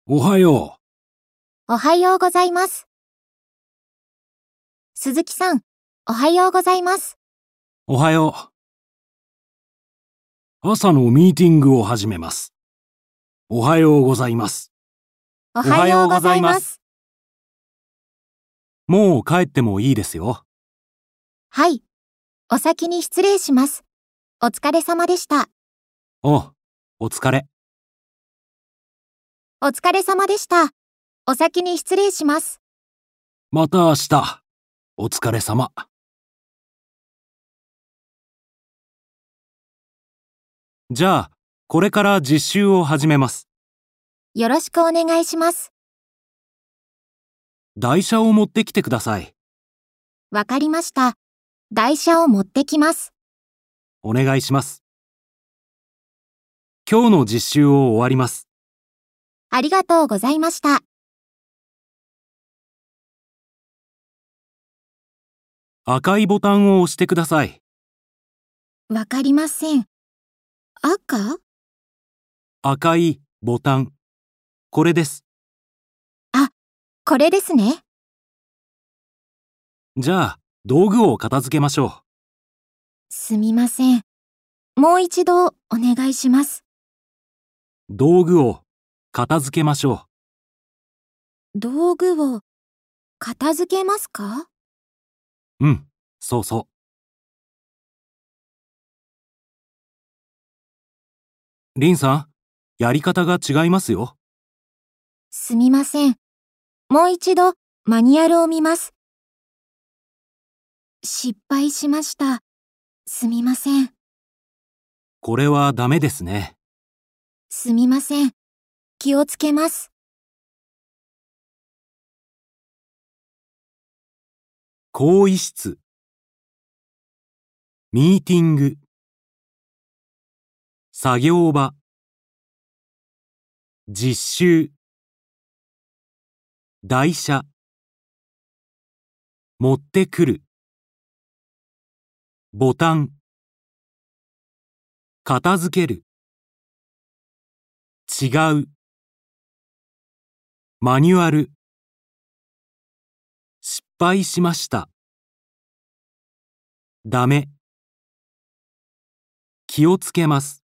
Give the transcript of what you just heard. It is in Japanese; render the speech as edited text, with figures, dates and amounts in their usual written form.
おはよおはようございます。鈴木さん、おはようございます。 う。おはよう。朝のミーティングを始めます。おはようございます。 おはようございます。 もう帰ってもいいですよ。 はい。お先に失礼します。お疲れ様でした。 お疲れ。 お疲れ様でした。お先に失礼します。 また明日。お疲れ様。じゃあ、これから実習を始めます。 よろしくお願いします。 台車を持ってきてください。 わかりました。台車を持ってきます。 お願いします。今日の実習を終わります。 ありがとうございました。 赤いボタンを押してください。 わかりません。 赤いボタン。これです。 これですね。 じゃあ、道具を片付けましょすみません。もう一度お願いします。 う。道具を片付けましょ道具を片付けますか？ う。そうそう。リンさん、やり方が違いますよ。 すみません。もう一度マニュアルを見ます。失敗しました。すみません。 これはダメですね。 すみません。気をつけます。 更衣室、ミーティング、作業場、実習、台車、持ってくる、ボタン、片付ける、違う、マニュアル、失敗しました。ダメ、気をつけます。